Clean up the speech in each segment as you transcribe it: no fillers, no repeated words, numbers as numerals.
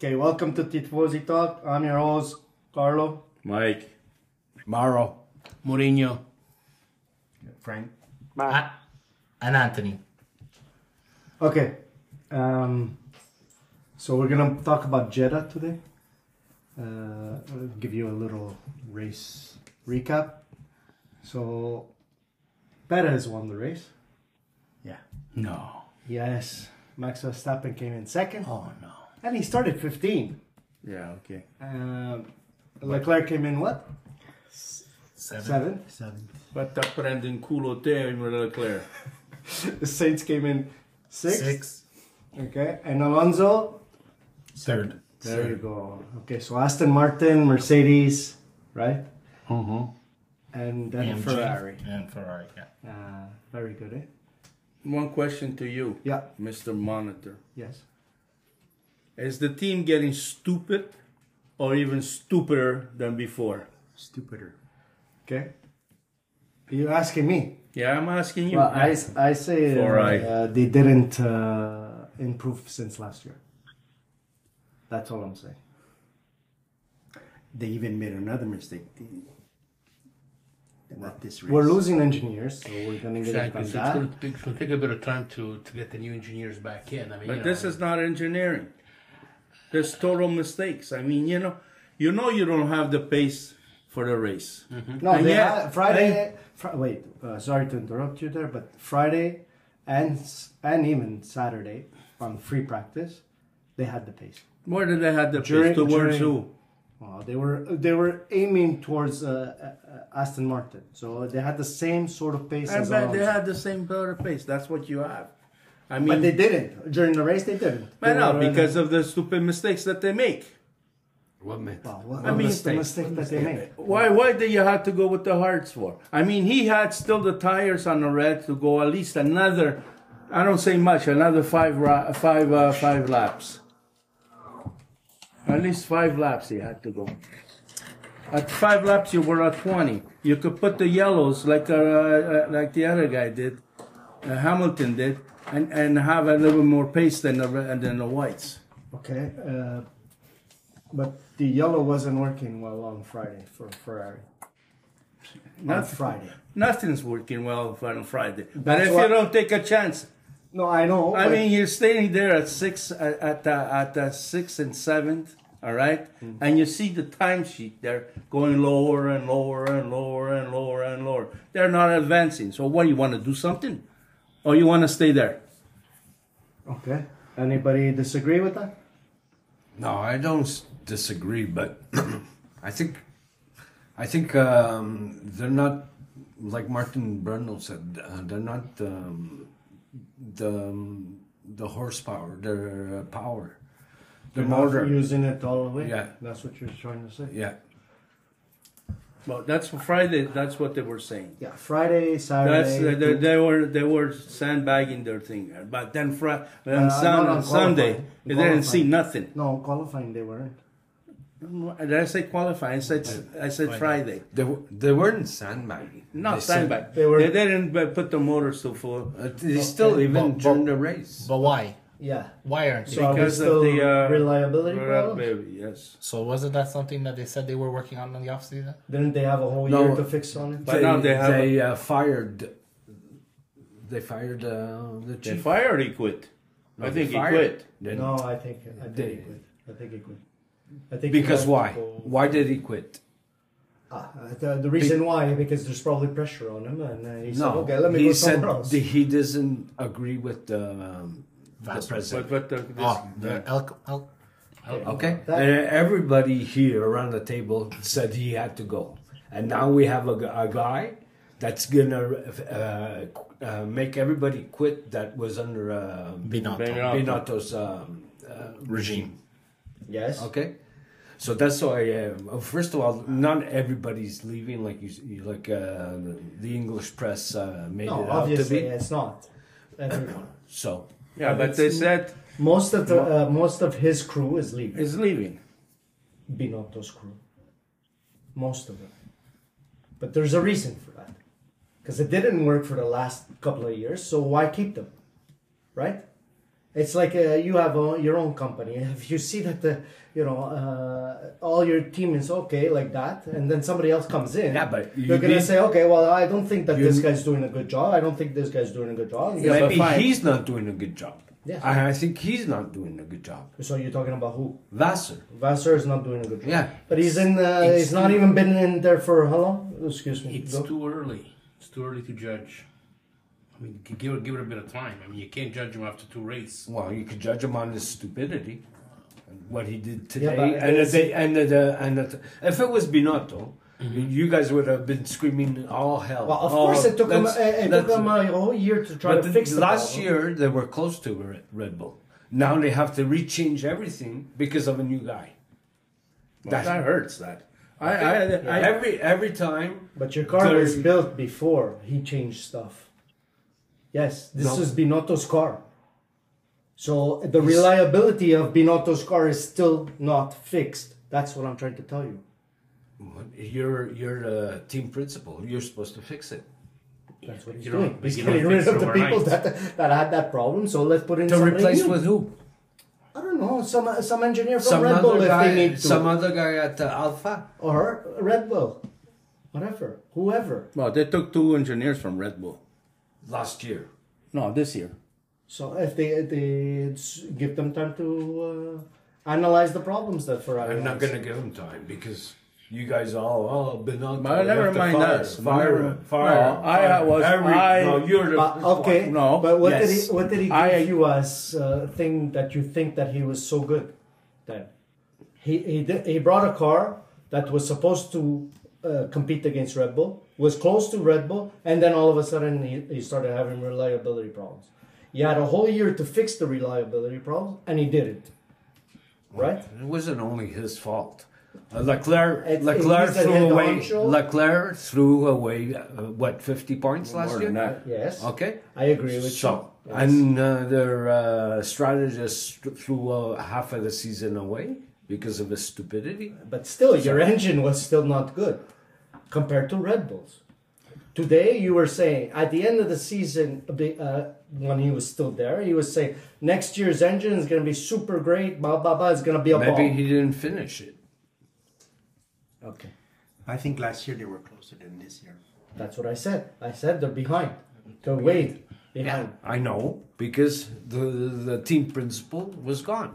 Okay, welcome to Tifosi Talk. I'm your host, Carlo. Mike. Mauro. Mourinho. Frank. And Anthony. Okay, so we're gonna talk about Jeddah today. I'll give you a little race recap. So, Perez won the race. Yeah. No. Yes, Max Verstappen came in second. Oh no. And he started 15. Yeah, okay. Leclerc came in what? Seven. Basta prende in culo te in Leclerc. The Saints came in sixth. Six. Okay, and Alonso. Third. There you go. Okay, so Aston Martin, Mercedes, right? Mm-hmm. And then AMG. Ferrari. And Ferrari, yeah. Very good, eh? One question to you, Yeah. Mr. Monitor. Yes. Is the team getting stupid or even stupider than before? Stupider. Okay. You're asking me. Yeah, I'm asking you. Well, I say Ferrari. they didn't improve since last year. That's all I'm saying. They even made another mistake. Not this race. We're losing engineers, so we're gonna get Exactly. on So that. it's going to take a bit of time to get the new engineers back in. I mean, But this is not engineering. There's total mistakes. I mean, you don't have the pace for the race. No, And they yet- had Friday. Wait, sorry to interrupt you there, but Friday and even Saturday on free practice, they had the pace. Where did they have the During- pace? Towards during- who? Well, they were aiming towards Aston Martin, so they had the same sort of pace I as bet Alonso. they had the same better pace. That's what you have. I mean, But they didn't during the race. They didn't. but They no, were- because of the stupid mistakes that they make. What meant? Well, what I mean, was the mistake that they made? Why did you have to go with the hards for? I mean, he had still the tires on the red to go at least another. I don't say much. Another five laps. At least 5 laps he had to go. At 5 laps, you were at 20. You could put the yellows like the other guy did, Hamilton did, and have a little more pace than the whites. Okay, but the yellow wasn't working well on Friday for Ferrari. On Friday. Nothing's working well on Friday. But That's if what- you don't take a chance, No, I know. I but- mean, you're standing there at the 6th and 7th, all right, and you see the timesheet there going lower and lower and lower and lower and lower. They're not advancing. So, what, you want to do something, or you want to stay there? Okay. Anybody disagree with that? No, I don't disagree, but I think they're not, like Martin Brundle said, they're not the horsepower, their power, the You're not motor. using it all the way? Yeah. That's what you're trying to say? Yeah, Well, that's for Friday. That's what they were saying. Yeah, Friday, Saturday. They were sandbagging their thing, but then not on Sunday qualifying. they didn't see Qualifying. nothing. No, qualifying they weren't. Did I say qualifying? I said Friday. they weren't sandbagging. Not They said- sandbag. they were- They didn't put the motors to full. They still even during the race. But why? Yeah. Why aren't they? So are we Because of still the reliability problems? reliability, yes. So wasn't that something that they said they were working on in the off season? Didn't they have a whole No. year to fix on it? But now they have fired. They fired the They chief. fired. He quit. No, I they think he fired. quit. Then- No, I think he quit. I think he quit. I think Because he why? wanted to go- Why did he quit? The reason why, because there's probably pressure on him, and he said, No, okay, let me he go said somewhere else. he doesn't agree with the president. But this, Okay, That- and everybody here around the table said he had to go, and now we have a guy that's gonna make everybody quit that was under Binotto. Binotto's Regime. Yes. Okay, so that's why. First of all, not everybody's leaving like the English press made No, it out to obviously be. it's not. Everyone. So yeah, but it's they said Most of his crew is leaving. he's leaving. Binotto's crew. Most of them. But there's a reason for that. Because it didn't work for the last couple of years, so why keep them? Right? It's like you have your own company. If you see that all your team is okay like that, and then somebody else comes in, Yeah, but you're gonna say, okay, well, I don't think that this guy's doing a good job. I don't think this guy's doing a good job. Yeah, but Maybe fine. he's not doing a good job. Yeah. I think he's not doing a good job. So you're talking about who? Vassar. Vassar is not doing a good job. Yeah. But he's in. He's not even been in there for how long? Excuse me. It's Go. too early. It's too early to judge. I mean, give it a bit of time. I mean, you can't judge him after 2 races. Well, you could judge him on his stupidity, what he did today, but if it was Binotto, you guys would have been screaming all hell. Well, of course, it took him a whole year to try But to fix the last problem. year they were close to Red Bull. Now they have to rechange everything because of a new guy. That hurts. That Every time. But your car was built before he changed stuff. Yes, this is Binotto's car. So the reliability of Binotto's car is still not fixed. That's what I'm trying to tell you. You're the team principal. You're supposed to fix it. That's what he's You doing. don't- He's you don't getting rid fix of it the people overnight. that had that problem. So let's put in To somebody replace new. with who? I don't know, some engineer from Some Red Bull other if guy. they need to. Some other guy at Alpha. Or Red Bull. Whatever. Whoever. well, they took 2 engineers from Red Bull. Last year. No, this year. So if they give them time to analyze the problems that Ferrari I'm not has. going to give him time because you guys all been on. But never mind us. Fire. No, you're the. Okay. No. But what Yes. did he give you as thing that you think that he was so good? Then he brought a car that was supposed to compete against Red Bull, was close to Red Bull, and then all of a sudden he started having reliability problems. You had a whole year to fix the reliability problems, and he didn't. Right? It wasn't only his fault. Leclerc It means that he had the honcho. Leclerc threw away what 50 points last More year. than that. Yes. Okay. I agree with So you. Yes. and their strategist threw half of the season away because of his stupidity. But still, your engine was still not good compared to Red Bull's. Today, you were saying at the end of the season, when he was still there, he was saying next year's engine is going to be super great. Blah blah blah. It's going to be a Maybe bomb. he didn't finish it. Okay, I think last year they were closer than this year. that's what I said. I said they're behind. They're way behind. I know because the team principal was gone.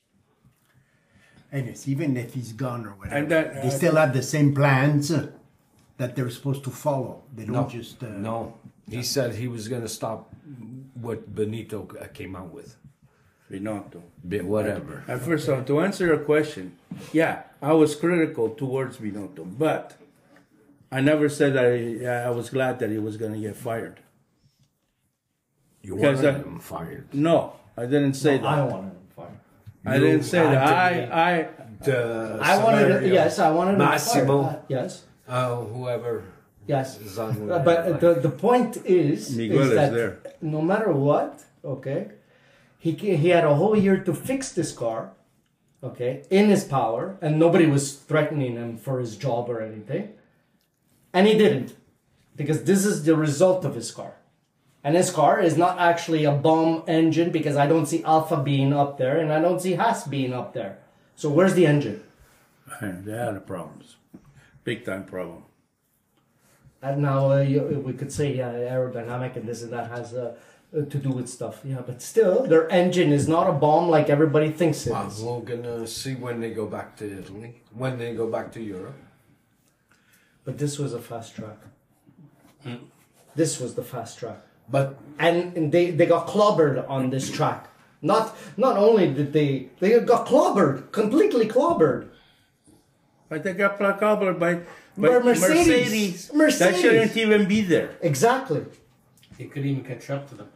Anyways, even if he's gone or whatever, And that- they still have the same plans that they're supposed to follow. They don't just No, he said he was going to stop what Benito came out with. Binotto. Whatever. And first of all, to answer your question, yeah, I was critical towards Binotto, but I never said I was glad that he was going to get fired. You Because wanted him fired. No, I didn't say that. I wanted him fired. I didn't say had that. to be- I wanted. Yes, I wanted him Massimo. fired. Yes. Whoever Yes. is on. But the point is, Miguel is that there. no matter what, okay, he had a whole year to fix this car, okay, in his power, and nobody was threatening him for his job or anything, and he didn't, because this is the result of his car, and his car is not actually a bomb engine because I don't see Alpha being up there and I don't see Haas being up there. So where's the engine? They had problems, big time problem. And now we could say aerodynamic and this and that has to do with stuff. Yeah, but still, their engine is not a bomb like everybody thinks it is. We're gonna see when they go back to Italy, when they go back to Europe. But this was a fast track. This was the fast track. But And they got clobbered on this track. Not only did they got clobbered, completely clobbered. But they got clobbered by Mercedes. That shouldn't even be there. Exactly. He couldn't even catch up to them.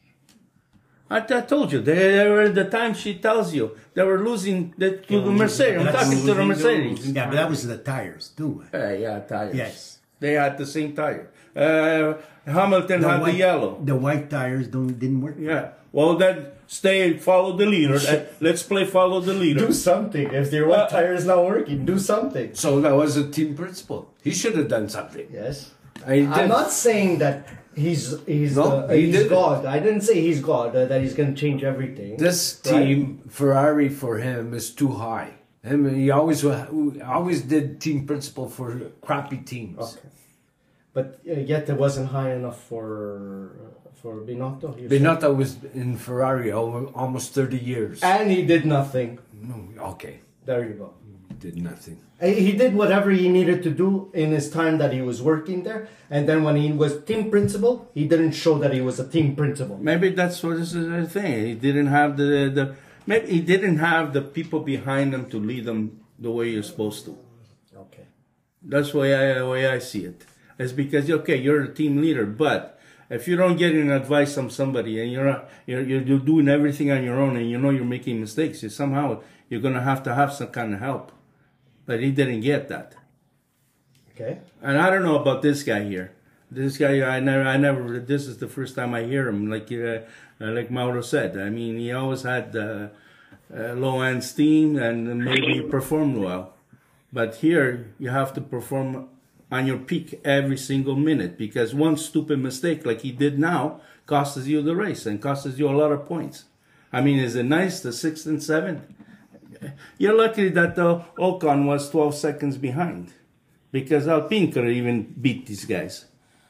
I told you, they were the time she tells you they were losing to the Mercedes. I'm talking to the Mercedes. Yeah, but that was the tires too. Yeah, tires. Yes. They had the same tire. Hamilton had the yellow. The white tires didn't work. Yeah. Well, then follow the leader. Let's play follow the leader. Do something. If their white tire is not working, do something. so that was a team principal. He should have done something. Yes. He I'm did. not saying that No, he he's didn't. God. I didn't say he's God. That he's gonna change everything. This team, Ferrari for him is too high. He always did team principle for crappy teams. Okay. But yet it wasn't high enough for Binotto. you said? Binotto was in Ferrari over almost 30 years. And he did nothing. No, okay, There you go. did nothing. He did whatever he needed to do in his time that he was working there. And then when he was team principal, he didn't show that he was a team principal. Maybe that's what this is the thing. He didn't have maybe he didn't have the people behind him to lead them the way you're supposed to. Okay. That's the way I see it. It's because you're a team leader, but if you don't get any advice from somebody and you're doing everything on your own and you know you're making mistakes, somehow you're gonna have to have some kind of help. But he didn't get that. Okay. And I don't know about this guy here. This guy, I never. This is the first time I hear him. Like Mauro said. I mean, he always had low end steam and maybe performed well. But here, you have to perform on your peak every single minute because one stupid mistake, like he did now, costs you the race and costs you a lot of points. I mean, is it nice the 6th and 7th? You're lucky that Ocon was 12 seconds behind. Because Alpine could even beat these guys.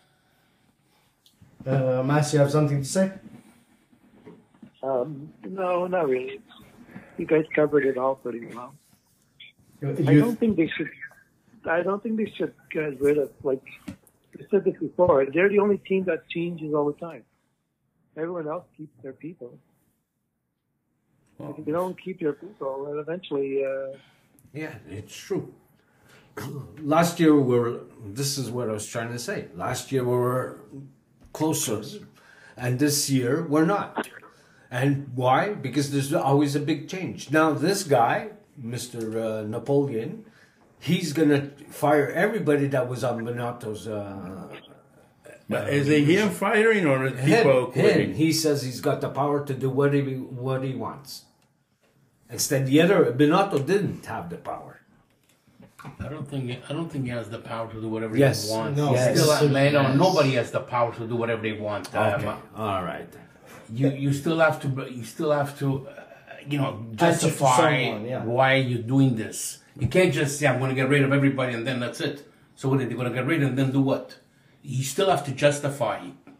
Mas, you have something to say? No, not really. You guys covered it all pretty well. I You, don't think they should get rid of, like I said this before, they're the only team that changes all the time. Everyone else keeps their people. If you don't keep your people, then eventually, Yeah, it's true. Last year this is what I was trying to say. Last year we were closer, and this year we're not. And why? Because there's always a big change. Now this guy, Mr. Napoleon, he's gonna fire everybody that was on Binotto's. Is it him firing or is people Him. quitting? He says he's got the power to do what he wants. Instead, the other Binotto didn't have the power. I don't think he has the power to do whatever Yes. he wants. No. Yes. Nobody has the power to do whatever they want. All right. You still have to justify someone, yeah. why you're doing this. You can't just say I'm going to get rid of everybody and then that's it. So what are they going to get rid of and then do what? You still have to justify.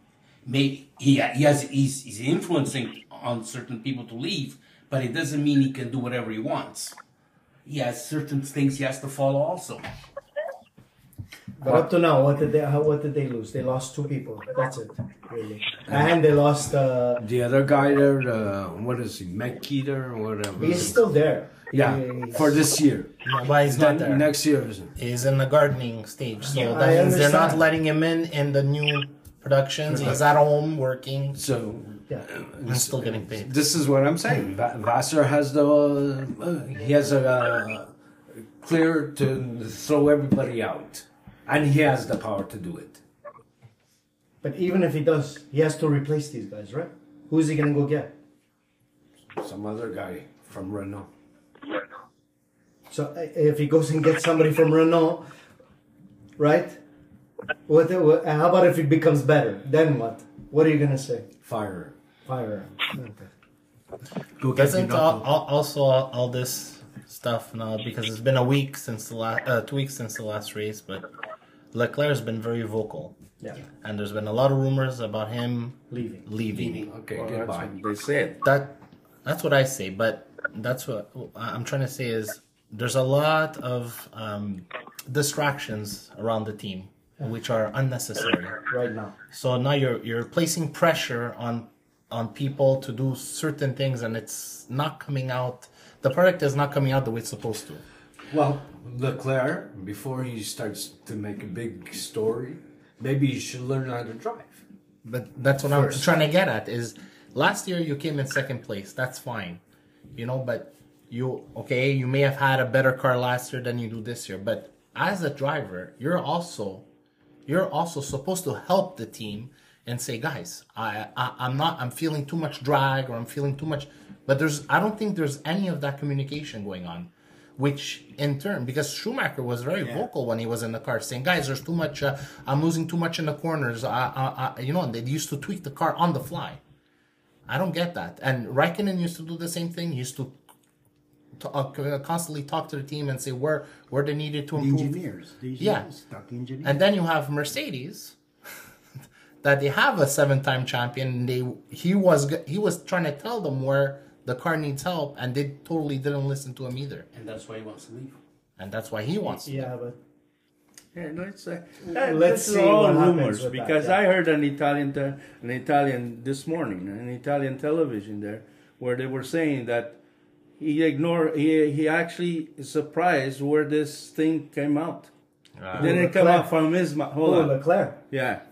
He's influencing on certain people to leave, but it doesn't mean he can do whatever he wants. He has certain things he has to follow also. but up to now, what did they lose? They lost 2 people. That's it, really. And they lost. The other guy there, what is he, McKeeter or whatever? He's still there. Yeah, He's- for this year. No, but he's not there. Next year, isn't it? He's in the gardening stage, so Yeah, that I means they're not understand. letting him in the new productions. He's at home working So Yeah. and still getting paid. this is what I'm saying. Vassar has he has a clear to throw everybody out, and he has the power to do it. But even if he does, he has to replace these guys, right? Who's he gonna go get? Some other guy from Renault. So if he goes and gets somebody from Renault, right? How about if he becomes better? Then what? What are you gonna say? Fire. Fire him. Okay. Go get Doesn't Binotto. also all this stuff now, because it's been a week since the last 2 weeks since the last race, but Leclerc's been very vocal, Yeah. and there's been a lot of rumors about him Leaving. leaving. Okay, Well, that's goodbye. what they said. That's what I say, but that's what I'm trying to say is there's a lot of distractions around the team, which are unnecessary. Right now. So now you're placing pressure on people to do certain things, and it's not coming out. The product is not coming out the way it's supposed to. Well, Leclerc, before he starts to make a big story, maybe he should learn how to drive. But that's what I'm trying to get at is last year you came in second place. That's fine. But you may have had a better car last year than you do this year. But as a driver, you're also supposed to help the team and say, guys, I'm feeling too much drag or I'm feeling too much. But I don't think there's any of that communication going on. which in turn, because Schumacher was very vocal when he was in the car, saying, "Guys, there's too much. I'm losing too much in the corners." They used to tweak the car on the fly. I don't get that. And Raikkonen used to do the same thing. He used to constantly talk to the team and say where they needed to The improve. engineers. Stock engineers. And then you have Mercedes, that they have a 7-time champion. He was trying to tell them where the car needs help, and they totally didn't listen to him either. And that's why he wants to leave. And that's why he wants to. Yeah, but Yeah, no, it's Let's this see is all what happens rumors with that, because yeah. I heard an Italian this morning, an Italian television there, where they were saying that he actually is surprised where this thing came out. Didn't come out from his mouth. Hold on. Leclerc. Yeah.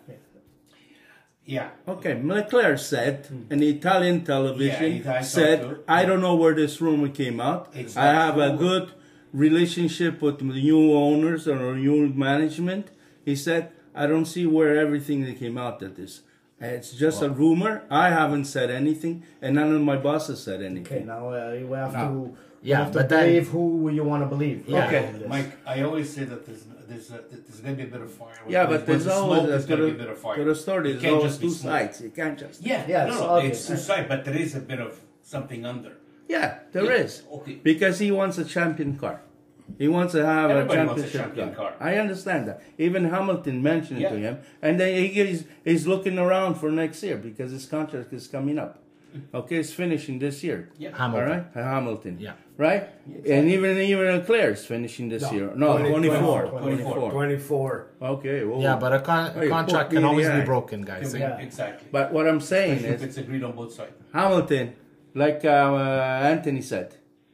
Yeah. Okay, Leclerc said, an Italian television Yeah, I saw said, too. I don't know where this rumor came out. It's I not have a true. good relationship with the new owners or new management. He said, I don't see where everything that came out of this. It's just a rumor. I haven't said anything, and none of my bosses said Okay, anything. now we have No. to. Yeah, we have to but then- believe who you want to believe. Yeah. Okay. Mike, I always say that there's going to be a bit of fire. Yeah, but With there's the always smoke, there's going to be a to bit of fire. the story. It There's can't always just be two smoke. sides. You can't just. Yeah, Yeah, no, it's no, obvious. it's two sides, but there is a bit of something under. Yeah, there Yeah, is. okay. Because he wants a champion car. He wants to have Everybody a wants a championship champion car. I understand that. Even Hamilton mentioned it Yeah. to him. And then he's looking around for next year because his contract is coming up. Okay, it's finishing this year. Yeah. Hamilton. All right? Hamilton. Yeah. Right? And even Leclerc is finishing this year. No, 24. 24. Okay. Well, Yeah, but a Oh, you contract put me can in always the be eye. broken, guys. Yeah. Exactly. But what I'm saying If is, it's agreed on both sides. Hamilton, like Anthony said,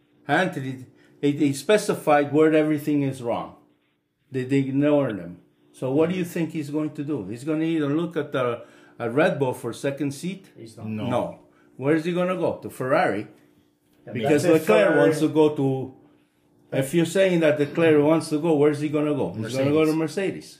he specified where everything is wrong. They ignored him. So what do you think he's going to do? He's going to either look at Red Bull for second seat. He's not. No. Where's he going to go? To Ferrari. Yeah, Because that's if Leclerc Ferrari- wants to go to. If you're saying that Leclerc wants to go, where's he going to go? He's going to go to Mercedes.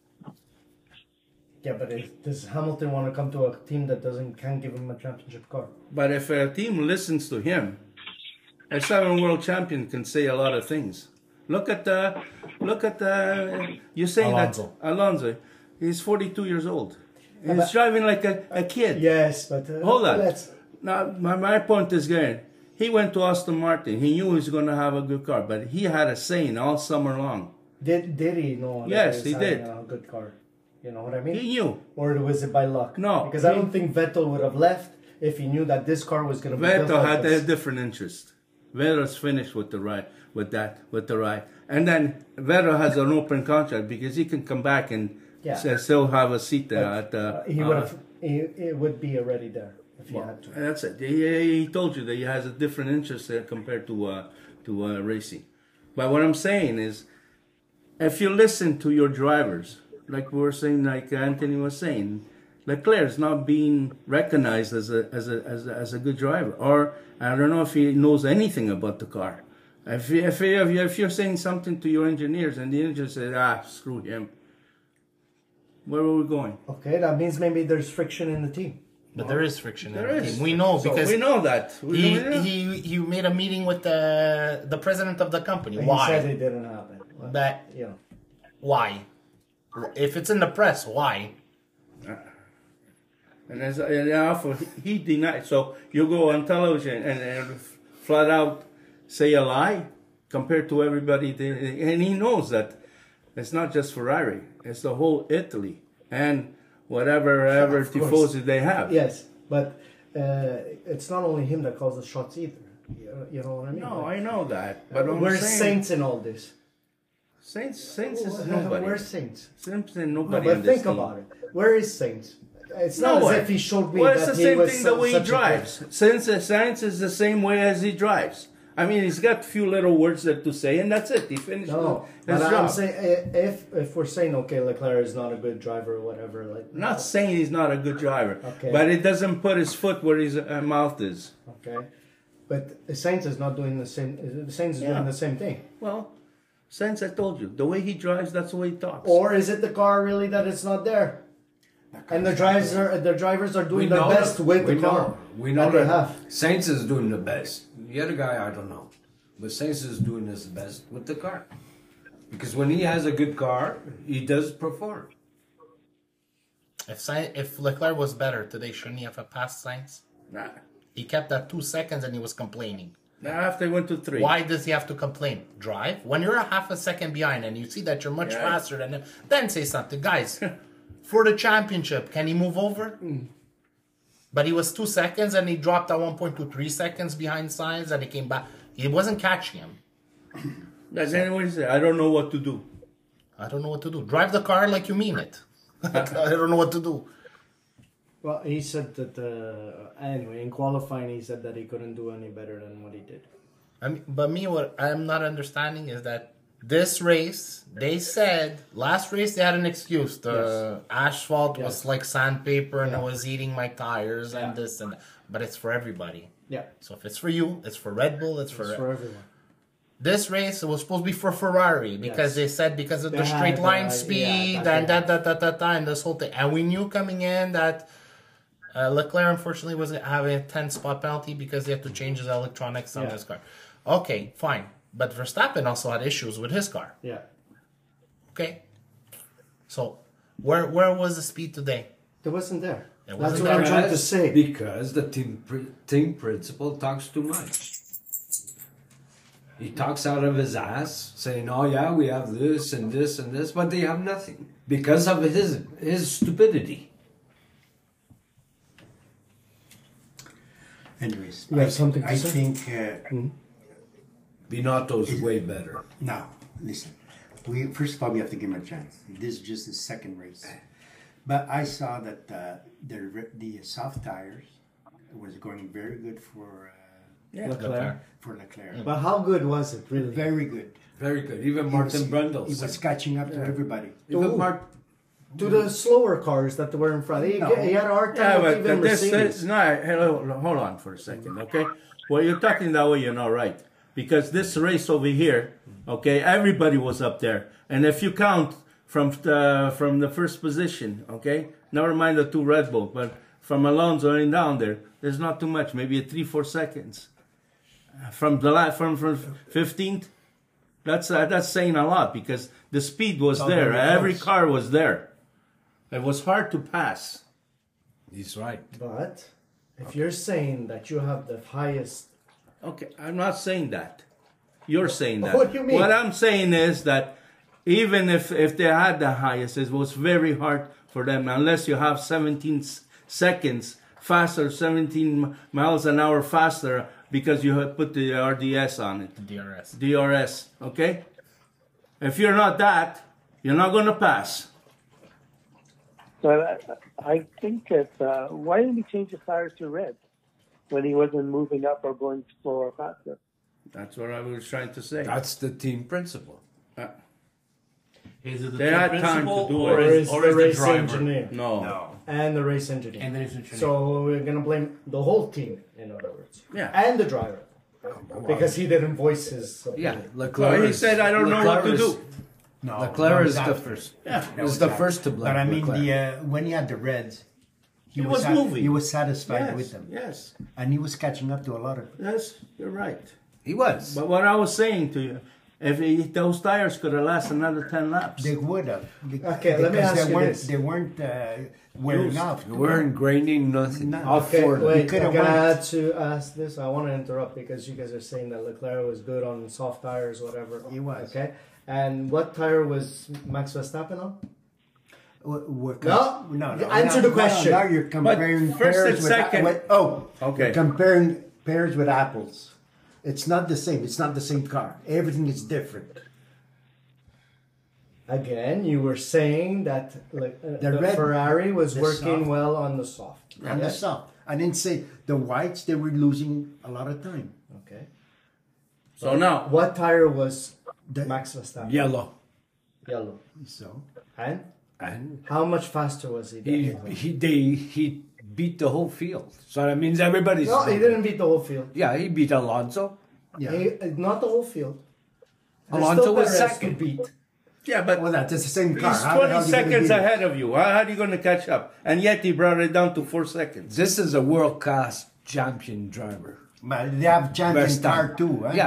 Yeah, but does Hamilton want to come to a team that can't give him a championship car? But if a team listens to him, a 7 world champion can say a lot of things. Look at you're saying Alonso. that Alonso, he's 42 years old. He's driving like a kid. Yes, but Hold on. Let's, Now, my point is getting, he went to Aston Martin. He knew he was going to have a good car, but he had a saying all summer long. did he know? that Yes, was he having did. A good car. You know what I mean? He knew. Or was it by luck? No, because I he- don't think Vettel would have left if he knew that this car was going to be built Vettel like had a this. different interest. Vettel's finished with the ride, with the ride. And then Vettel has an open contract because he can come back and Yeah. still have a seat there at He would have. It would be already there if he had to. That's it. He told you that he has a different interest there compared to racing. But what I'm saying is, if you listen to your drivers, like we were saying, like Anthony was saying, Leclerc is not being recognized as a good driver, or I don't know if he knows anything about the car. If you're saying something to your engineers and the engineers say, screw him, where are we going? Okay, that means maybe there's friction in the team. But there is friction in There the is. team. We know So because we know that. We know. he made a meeting with the president of the company. He Why? said it didn't happen. Well, But you know, why? If it's in the press, why? And he denied. So you go on television and flat out say a lie compared to everybody, and he knows that it's not just Ferrari; it's the whole Italy and whatever Of course. tifosi they have. yes, but it's not only him that calls the shots either. You know what I mean? No, I know that, but I'm Where's saying, Saints in all this? Saints is nobody. Where's Saints? Saints is No, nobody. but in this think team. about it. Where is Saints? It's not Nowhere. as if he showed me Well, that it's the he same was thing the way he such a good- drives. Sainz is the same way as he drives. I mean, he's got a few little words there to say, and that's it. He finished No, his but I'm job. saying if we're saying okay, Leclerc is not a good driver or whatever, like I'm not saying he's not a good driver, Okay. but it doesn't put his foot where his mouth is. okay, but Saints is not doing the same. Saints is Yeah. doing the same thing. Well, since I told you, the way he drives, that's the way he talks. Or is it the car really that it's not there? And the drivers are doing their best with the car. We know that they that have. Saints is doing the best. The other guy, I don't know. But Sainz is doing his best with the car. Because when he has a good car, he does perform. If Leclerc was better today, shouldn't he have passed Sainz? Nah. He kept at 2 seconds and he was complaining. After he went to 3. Why does he have to complain? Drive. When you're a half a second behind and you see that you're much faster than him, then say something. Guys, for the championship, can he move over? But he was 2 seconds and he dropped at one point to 3 seconds behind Sainz and he came back. He wasn't catching him. That's anyways, I don't know what to do. I don't know what to do. Drive the car like you mean it. I don't know what to do. Well, he said that, anyway, in qualifying, he said that he couldn't do any better than what he did. But what I'm not understanding is that this race, they said, last race they had an excuse. The asphalt was like sandpaper and it was eating my tires and this and that. But it's for everybody. Yeah. So if it's for you, it's for Red Bull, it's for everyone. This race, it was supposed to be for Ferrari because they said because of the straight line speed and and this whole thing. And we knew coming in that Leclerc unfortunately was having a 10-spot penalty because they had to change his electronics on his car. Okay, fine. But Verstappen also had issues with his car. Yeah. Okay. So where was the speed today? It wasn't there. It That's wasn't what I'm there. trying to say. Because the team principal talks too much. He talks out of his ass, saying, "Oh yeah, we have this and this and this," but they have nothing because of his stupidity. Anyways, You have something to I say? think Binotto's way better. now listen. We first of all we have to give him a chance. This is just his second race, but I saw that the soft tires was going very good for Leclerc. Leclerc. But how good was it, really? Very good. Very good. Even Martin Brundle. He was catching up to everybody. Even To the slower cars that were in front. He had a hard time with even Mercedes. Hold on for a second, okay? Well, you're talking that way, you're not right. Because this race over here, okay, everybody was up there. And if you count from the first position, okay, never mind the 2 Red Bull, but from Alonso and down there, there's not too much, maybe 3-4 seconds. From 15th, that's saying a lot because the speed was there. Every car was there. It was hard to pass. He's right. But if you're saying that you have the highest... Okay, I'm not saying that. You're saying that. What do you mean? What I'm saying is that even if they had the highest, it was very hard for them unless you have 17 seconds faster, 17 miles an hour faster because you have put the RDS on it. DRS, okay? If you're not that, you're not going to pass. But I think that why didn't he change the tires to red when he wasn't moving up or going slower or faster? That's what I was trying to say. That's the team principal. Is it the They team had time to principal do or it. is the the race driver? engineer. No. And the race engineer. And the race engineer. So we're going to blame the whole team, in other words. Yeah. And the driver. Because he didn't voice his opinion. Yeah, Leclerc. Well, he said, I don't know what to do. No, Leclerc no, is the after. first. Yeah. Is the first to blame. But I mean, Leclerc. when he had the reds, He was moving. He was satisfied with them, Yes. and he was catching up to a lot of. Yes, you're right. He was. But what I was saying to you, if those tires could have lasted another 10 laps. They would have. Okay, let me because ask you this. They weren't wearing off. We weren't graining nothing. No. Off Okay, Ford. wait, could've I'm gonna went. add to ask this. I want to interrupt because you guys are saying that Leclerc was good on soft tires, whatever. He was. Okay, and what tire was Max Verstappen on? No. Answer the question. Now you're comparing But first pears and with second- Okay. You're comparing pears with apples. It's not the same. It's not the same car. Everything is different. Again, you were saying that the red- Ferrari was the working soft. well on the soft. And the soft. I didn't say the whites. They were losing a lot of time. Okay. So now, What tire was The- Max Verstappen? Yellow. Yellow. So And And how much faster was he? than Hamilton? he beat the whole field. So that means everybody's. No, he didn't beat the whole field. Yeah, he beat Alonso. yeah. Not the whole field. There's Alonso still was Perez second. to beat. yeah, but Well, that's the same car. he's How the hell 20 are you gonna seconds beat him? ahead of you. How are you going to catch up? And yet he brought it down to 4 seconds. This is a world class champion driver. But they have champion Verstappen. car too. Huh? Yeah,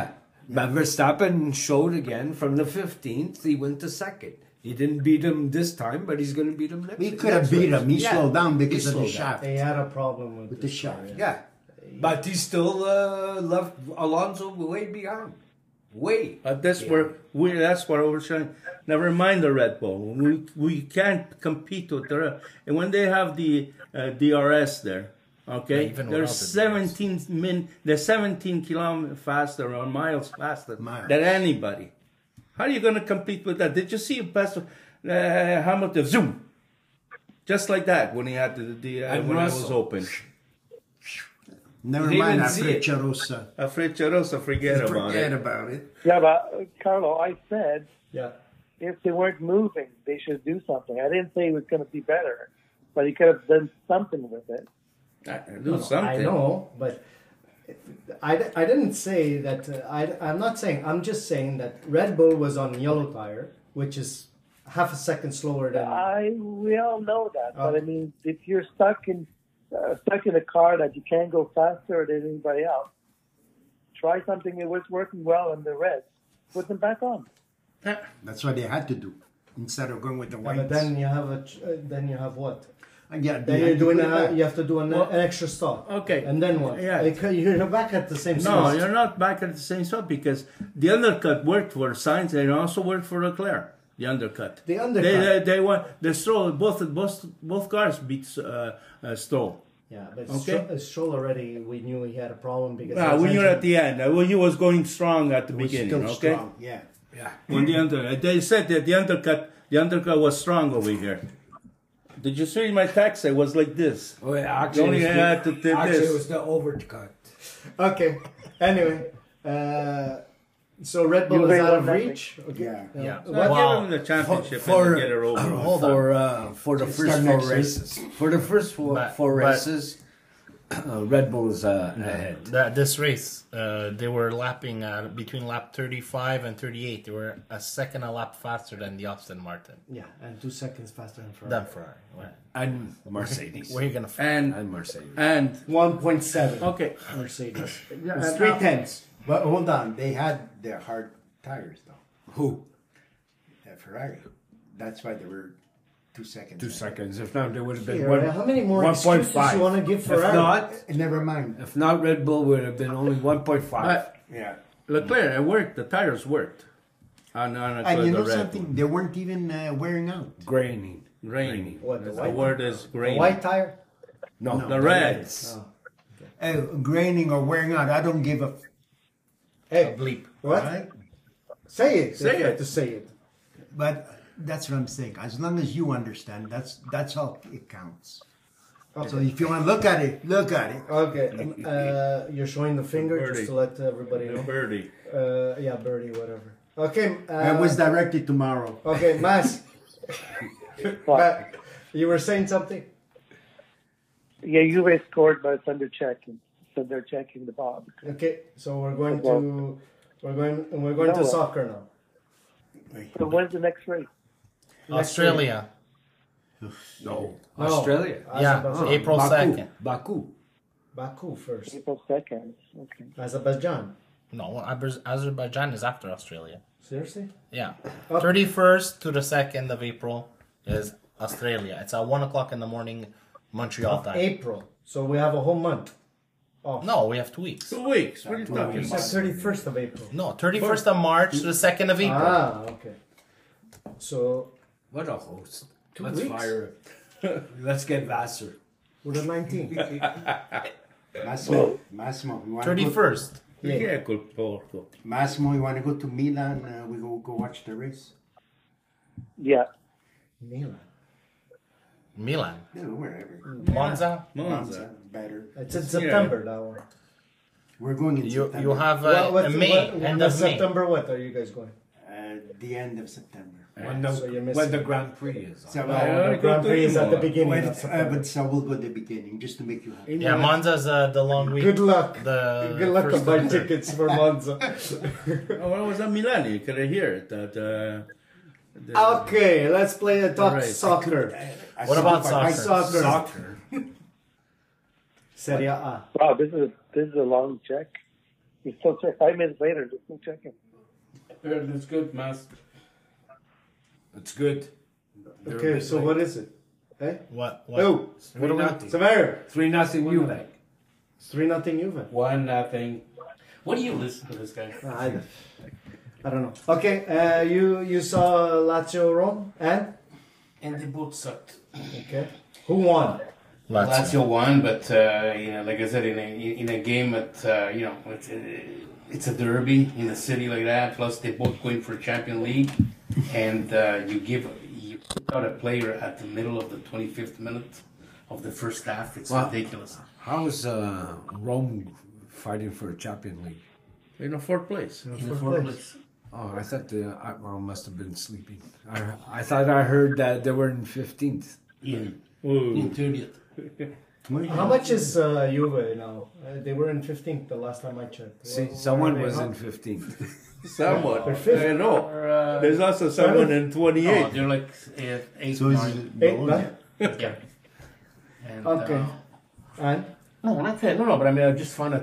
But Verstappen showed again from the 15th. He went to second. He didn't beat him this time, but he's going to beat him next. We could have beat him. He Yeah. slowed down He because of the slowed down. shaft. They had a problem with the this car, shaft. Yeah, but he still left Alonso way behind. Way. That's that's what we're saying. Never mind the Red Bull. We can't compete with the. And when they have the DRS there, okay, Yeah, even they're without the they're 17 kilometers faster or miles faster Miles. than anybody. How are you going to compete with that? Did you see Pastor Hamilton zoom? Just like that when he had the And when it was Russell. open. Never Didn't mind, even see it. Frecciarossa. Frecciarossa, forget about Forget it. about it. Yeah, but Carlo, I said Yeah. if they weren't moving, they should do something. I didn't say it was going to be better, but he could have done something with it. Do something. I know, but I didn't say that. I'm not saying. I'm just saying that Red Bull was on yellow tire, which is half a second slower than. We all know that, but I mean, if you're stuck in a car that you can't go faster than anybody else, try something that was working well in the reds. Put them back on. That's what they had to do instead of going with the Yeah, whites. but then you have then you have what? Yeah, Then they you're had to doing do that. you have to do an extra stop. Okay. And then what? Yeah. You're back at the same No, spot. you're not back at the same spot because the undercut worked for Sainz and it also worked for Leclerc. The undercut. The undercut. They won. The Stroll. Both cars beat Stroll. Yeah, but Okay. Stroll already, we knew he had a problem because. When you're at the end, when he was going strong at the It was beginning. still Okay. strong. Yeah. Yeah. When they said that the undercut was strong over here. Did you see my text? It was like this. Well, You actually, only had to do actually, this. it was the overcut. Okay. Anyway, so Red Bull You is out of won reach. Okay. Yeah. Yeah. So Wow. give him the championship and get it over. Hold on. For the Start first next four races. For the first four But- races, Red Bull is ahead. This race, they were lapping between lap 35 and 38. They were a second a lap faster than the Aston Martin. Yeah, and 2 seconds faster than Ferrari. Than Ferrari. Right. And Mercedes. Where are you gonna find? And Mercedes. 1.7. okay. Mercedes. Yeah, It's and 3/10. But hold on, they had their hard tires though. Who? Ferrari. That's why they were 2 seconds. 2 seconds. If not, there would have been Here, how many more excuses 1.5. you want to give Ferrari? Never mind. If not, Red Bull would have been only 1.5. But Yeah. Leclerc, it worked. The tires worked. On And you know the Red something? Bull. They weren't even wearing out. Graining. Raining. What, the The white word is The grainy. white tire? No, The reds. Graining or wearing out, I don't give a. Hey, Bleep. what? Right? Say it. Say if you have it. to say it. But that's what I'm saying. As long as you understand, that's all it counts. So if you want to look at it, look at it. Okay. You're showing the finger Birdie. just to let everybody The know. birdie. Yeah, birdie, whatever. Okay. It was directed tomorrow. Okay, Mas. But you were saying something? Yeah, Juve scored, but it's under checking. So they're checking the box. Okay, so we're going to No. soccer now. So when's the next race? Australia. No. No. Australia. Yeah, Azerbaijan. April Baku. 2nd. Baku. Baku first. April 2nd. Okay. Azerbaijan. No, Azerbaijan is after Australia. Seriously? Yeah. Okay. 31st to the 2nd of April is Australia. It's at 1 o'clock in the morning, Montreal time. April. So we have a whole month. Oh, No, we have 2 weeks. 2 weeks. What are you talking you said about? 31st of April. No, 31st of March to the 2nd of April. Ah, okay. So What a host. 2 Let's weeks? fire it. Let's get Vassar. we're the 19th. Massimo, you want to go? 31st. Yeah. Massimo, you want to go to Milan? We go watch the race. Yeah. Milan. Milan. Yeah, wherever. Monza. Monza. Better. It's in September, that one. We're going in September. You have What- May, end of May. September, what are you guys going? The end of September. So you're missing. When the Grand Prix is on. So, The Grand Prix is at the beginning of September. but so we'll go at the beginning just to make you happy. Yeah, Monza's the long week. Good luck. The Good luck to first buy of the- tickets for Monza. Oh, well, it was at Milan. You could hear it. Okay, let's play a talk Alright. soccer. What about My soccer? soccer. Serie A. Wow, this is a long check. He's still 5 minutes later. They're still checking. That's good, Mas. It's good. They're a Okay, bit so late. what is it? Eh? What? Oh, What do we? Sever. 3-0 Juve. It's 3-0 Juve. 1-0. What do you listen to this guy? I don't know. Okay, you saw Lazio Rome and And they both sucked. okay, who won? Lazio won, but like I said, in a game that it's a derby in a city like that. Plus, they both going for Champions League, and you put out a player at the middle of the 25th minute of the first half. It's Wow. ridiculous. How is Rome fighting for a Champions League? In the fourth place. In the fourth place. Oh, I thought I must have been sleeping. I thought I heard that they were in 15th. In Ooh. 30th. How much is Juve now? They were in 15th the last time I checked. See, What someone are they was now? in 15th. Someone. They're fifth. I know. Or, There's also someone in 28. no, they're like 8, So is 9. it Eight, nine? Yeah. And, Okay. And no, not that. No, but I mean, I just found that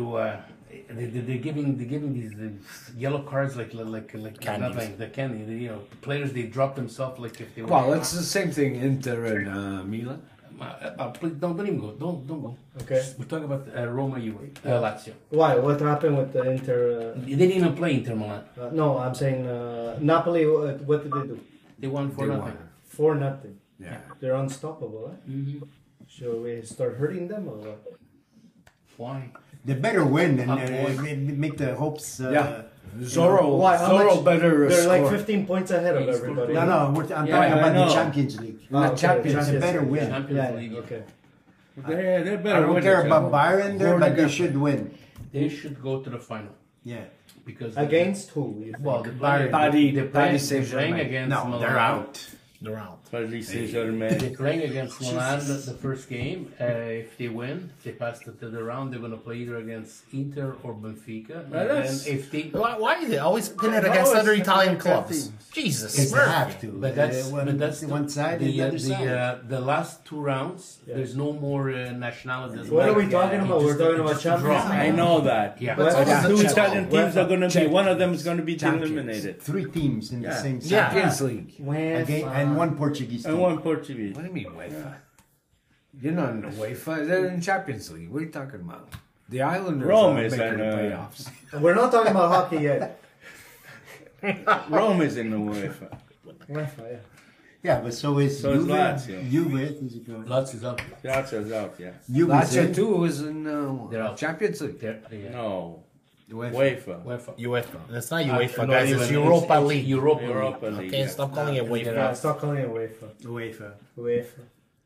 they're giving these yellow cards like nothing. They can, players they drop themselves like if they were. Well, it's the same thing Inter and Milan. Please don't even go. Don't go. okay, We're talking about Roma, Lazio. why? What happened with the Inter? They didn't even play Inter Milan. No, I'm saying Napoli. What did they do? They won for They nothing. won. 4-0. Yeah. They're unstoppable. Eh? Mm-hmm. Shall we start hurting them or what? Why? They better win and boy. make the hopes. Yeah. Zorro, Why? How Zorro much? better They're like score. 15 points ahead of He scored everybody. No, no, I'm Yeah, talking I about know. the Champions League. Not okay, Champions. They better win. Champions Yeah, League. okay. They I better don't win care it, about yeah. Bayern there, but they should win. They should go to the final Yeah. because Against who? You think? well, the Paris they're playing Saint-Germain. against No, Milan. they're out. The round. Paris Saint-Germain. They're playing against Milan the first game. If they win, if they pass to the round, they're going to play either against Inter or Benfica. And then that's- if they, Why is it always pin it against Always other pin it Italian against clubs? teams. Jesus, Because they Murphy. have to. but that's one side and the other side. the last two rounds. Yeah. There's no more nationalities. What are we Like, talking about? We're talking about Champions League. I know that. Yeah. But But two yeah. Italian teams are going to be, Champions. one of them is going to be Champions. eliminated. 3 teams in the Yeah. same side. Yeah. Champions League. Again, and one Portuguese team. And one Portuguese. What do you mean UEFA? You're not in the UEFA. They're in Champions League. What are you talking about? The Islanders Rome are is making the in, playoffs. We're not talking about hockey yet. Rome is in the UEFA. Yeah. Yeah, but so is So is Juve. Lazio. Juve is going. Lots is up. Lazio's out, yeah. Juve's Lazio in. too is in They're out. Champions League. No. UEFA. UEFA. UEFA. UEFA. It's not UEFA, Not guys. even- It's Europa it's League. Europa League. Europa League. Okay, yeah. stop calling it UEFA. Yeah, stop calling it UEFA. UEFA. UEFA.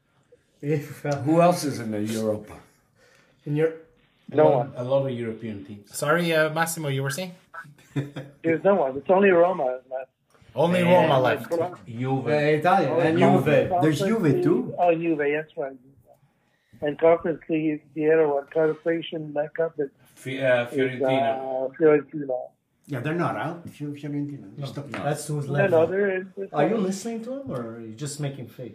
UEFA. Who else is in the Europa? In your No one. A lot of European teams. Sorry, Massimo, you were saying? There's no one. It's only Roma. Only And- Roma left. Juve. Italian and Juve. There's Juve too. Oh, Juve, that's right. And Conference League, the other one, Confederation Cup is Fiorentina. Fiorentina. Yeah, they're not out. Fiorentina. They're still- That's who's No, left. no, they're in. Are you listening to him or are you just making fake?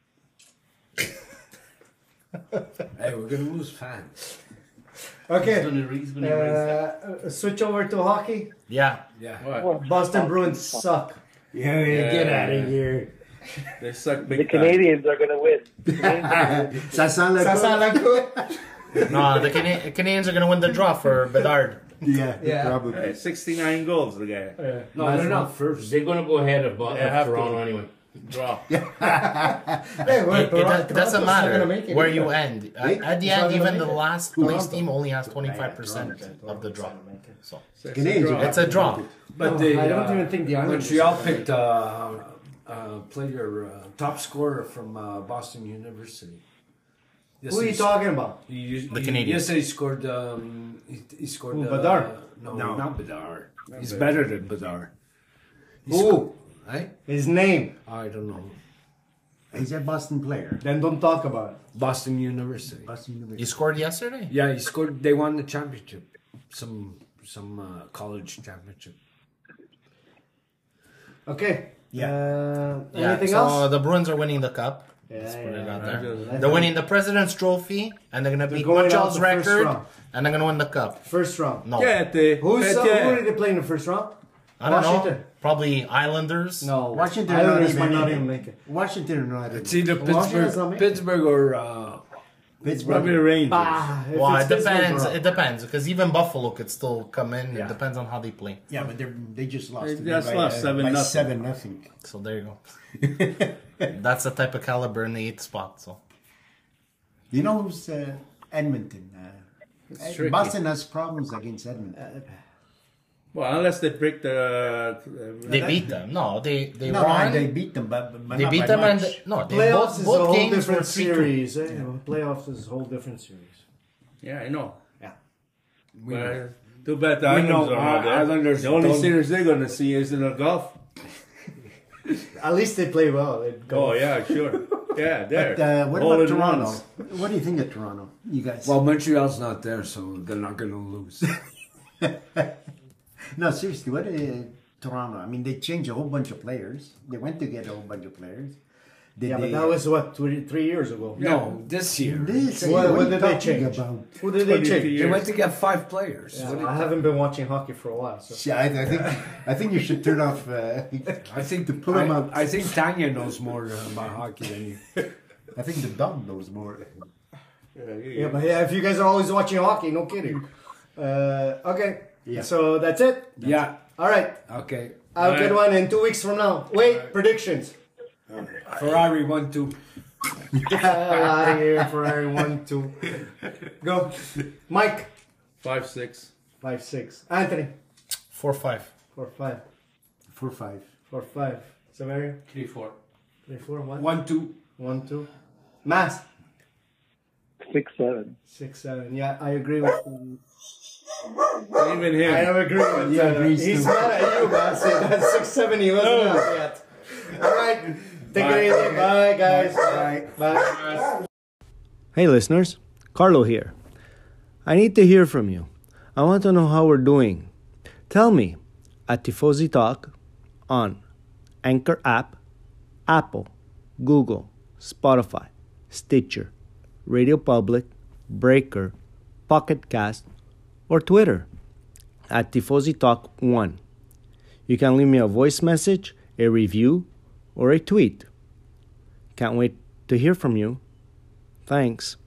Hey, we're gonna lose fans. Okay. He's gonna erase that. Switch over to hockey. Yeah. Yeah. What? Boston Bruins suck. Yeah, get out of here. They suck The big time. Canadians are going to win. Ça sent la Ça sent la coupe. No, the Canadians are going to win the draw for Bedard. Yeah, Yeah. probably. Hey, 69 goals, the guy. No, they're not first. They're gonna go ahead of have to. Toronto anyway. Draw. Hey, It Toronto's doesn't not gonna matter make it where either. you end. At the It's not end, gonna even make the it. last place Toronto. team only has 25% of the draw. So Canadians are- it's a draw. But the, I don't even think the Islanders. Montreal picked player top scorer from Boston University. Who are you talking about? The Canadians. Yesterday he scored. He scored. Who, Bedard? No, No. not Bedard. He's better than Bedard. Who? Right? His name. I don't know. He's a Boston player. Then don't talk about it. Boston University. Boston University. You scored yesterday? Yeah, he scored. They won the championship. Some college championship. Okay. Yeah. Yeah. Anything so else? the Bruins are winning the cup. Yeah, Put it out yeah. there. They're winning the President's Trophy, and they're gonna beat going out Montreal's the first record, round. and they're gonna win the cup. First round. No, Who are they playing in the first round? I don't Washington. know. Probably Islanders. No, Washington Islanders not might not even even make it. Washington are not. It's either Washington's not Pittsburgh making or Pittsburgh. Probably the Rangers. If Well, it's it Pittsburgh, depends. bro. It depends because even Buffalo could still come in. Yeah. It depends on how they play. Yeah, but they just lost. They today just by, lost 7-0. 7-0. So there you go. That's the type of caliber in the 8th spot. So You know who's Edmonton? tricky. Boston has problems against Edmonton. Well, unless they break the. they beat them. No, they No, won. they beat them, but They not beat by them much. and they Playoffs both, is a both whole games were different 3-2. series. Playoffs is a whole different series. Yeah, I know. Yeah. But too bad the We Islanders know are not there. Islanders The only don't- series they're going to see is in the golf. At least they play well. Oh, yeah, sure. Yeah, there. But what All about in Toronto? ones. What do you think of Toronto? You guys? well, Montreal's not there, so they're not going to lose. No, seriously, what Toronto? I mean, they changed a whole bunch of players. They went to get a whole bunch of players. Did Yeah, they, but that was what 3 years ago. No, this year. this. What are you did they talking change? about? Who did they 22 change? years. They went to get 5 players. Yeah, I haven't been watching hockey for a while. So. Yeah, I think you should turn off. I think put them out. I think Tanya knows more about hockey than you. I think the dog knows more. Yeah, but yeah, if you guys are always watching hockey, no kidding. Okay, Yeah. so that's it. Yeah. All right, Okay. have a good one. In 2 weeks from now. Wait, predictions. Ferrari 1-2. Out of here, Ferrari 1-2. Go, Mike. 5-6. 5-6. Anthony. 4-5. 4-5. 4-5. 4-5. Samaria. 3-4. 3-4. What? 1-2. 1-2. Mass. 6-7. 6-7. Yeah, I agree with. Even him. I agree with. He agrees He's too. mad at you, Mass. That's 6-7. He wasn't out yet. All right. Take it easy. Bye, guys. Bye. Bye. Hey listeners, Carlo here. I need to hear from you. I want to know how we're doing. Tell me at Tifosi Talk on Anchor app, Apple, Google, Spotify, Stitcher, Radio Public, Breaker, Pocket Cast, or Twitter at Tifosi Talk 1. You can leave me a voice message, a review, or a tweet. Can't wait to hear from you. Thanks.